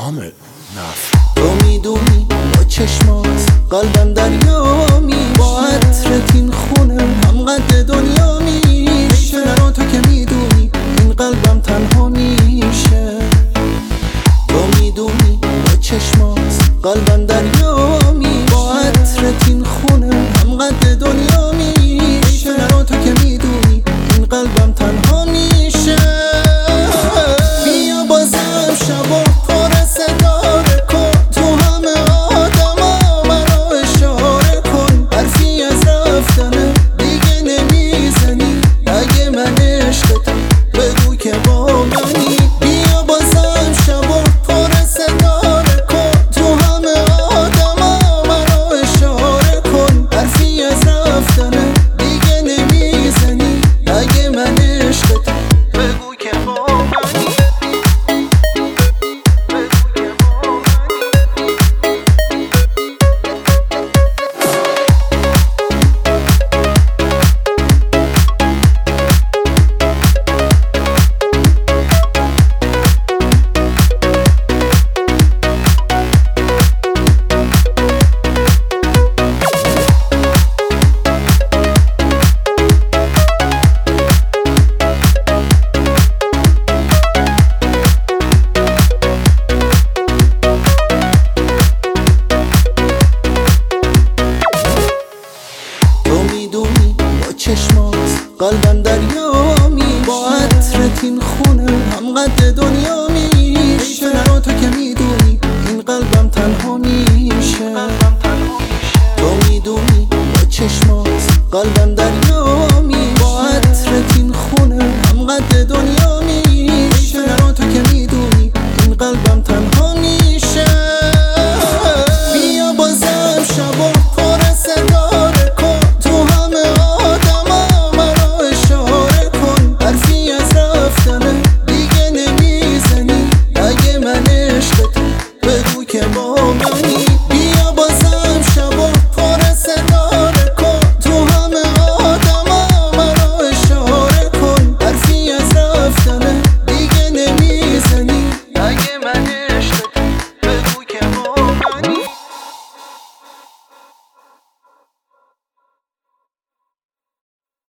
کامل نفر. تو میدونی با چشمات قلبم دریامی، با عطرت این خونه هم قد دنیا میشه. تو که میدونی این قلبم تنها میشه. تو میدونی با چشمات قلبم دریامی، با عطرت این خونه هم قد دنیا میشه. تو که میدونی این قلبم تنها میشه. بیا بازم شبا پر ستاره کن، تو همه آدما منو اشاره کن. حرفی از رفتنه دیگه نمیزنی، اگه من عشقتم بگو که با منی. بیا بازم شبا پر ستاره کن، تو همه آدما منو اشاره کن. حرفی از رفتنه دیگه نمیزنی، اگه من عشقتم بگو که با منی. چشمات قلبم دریامی، با عطرت این خونه هم قد دنیا